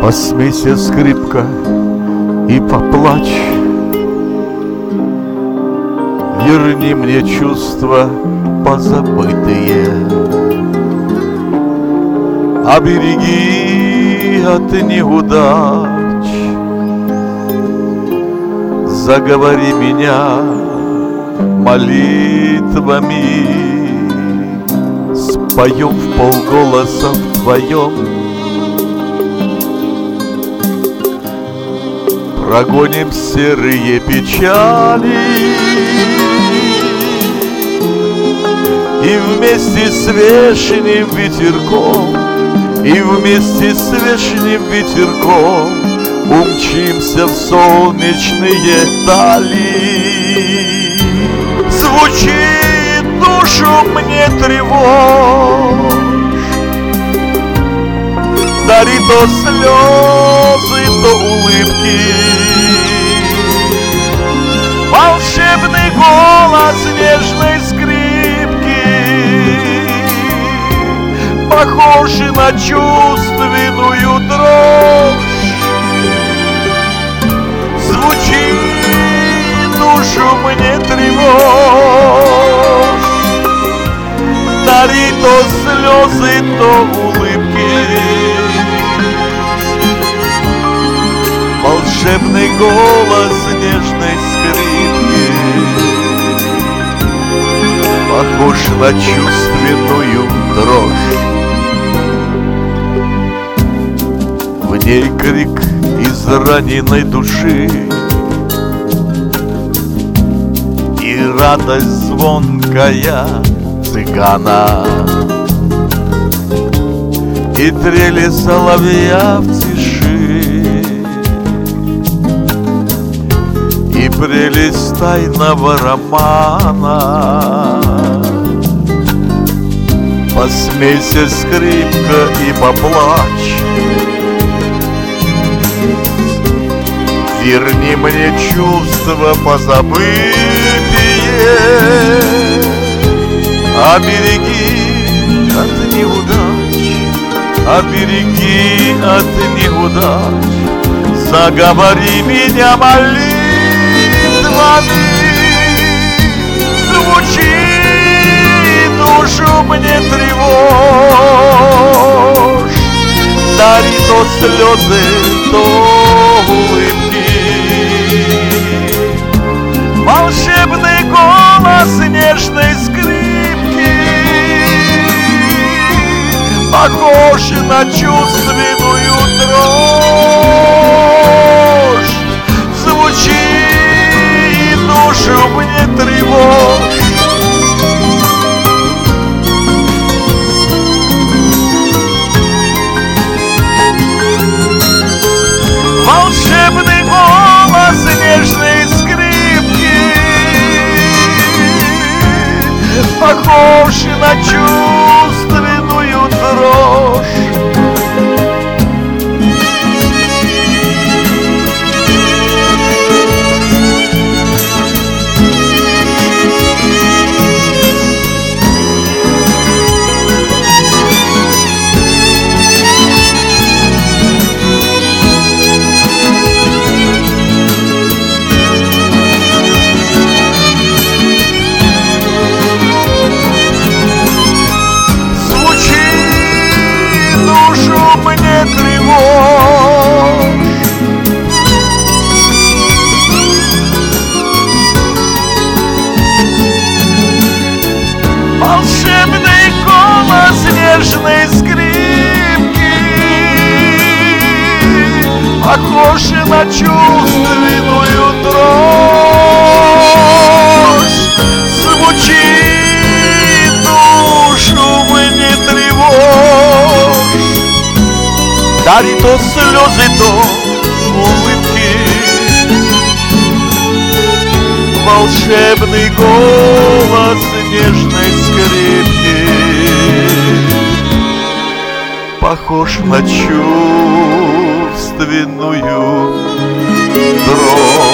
Посмейся, скрипка, и поплачь. Верни мне чувства позабытые, обереги от неудач. Заговори меня молитвами, споем вполголоса вдвоем. Прогоним серые печали и вместе с вешним ветерком, и вместе с вешним ветерком умчимся в солнечные дали. Звучит душу мне тревожь, дарит то слезы, то улыбки. Волшебный голос нежной скрипки, похожий на чувственную дрожь. Звучит душу мне тревожь, дарит то слезы, то улыбки. Волшебный голос нежной скрипки, похож на чувственную дрожь. В ней крик из раненой души и радость звонкая цыгана, и трели соловья в тиши, и прелесть тайного романа. Посмейся, скрипка, и поплачь. Верни мне чувства позабытые, обереги от неудач, обереги от неудач. Заговори меня молитвами, звучи душу мне тревожь, дари то слезы, то улыбки. Волшебный голос нежной скрипки, похож на чувственную дрожь. Звучи душу мне тревожь. Волшебный голос нежной скрипки, похож на чувственную дрожь. Мне тревожь. Волшебный голос нежной скрипки, похож на чувственную дрожь. Звучи душу мне тревожь, дарит то слезы, то улыбки. Волшебный голос нежной скрипки, похож на чувственную дрожь.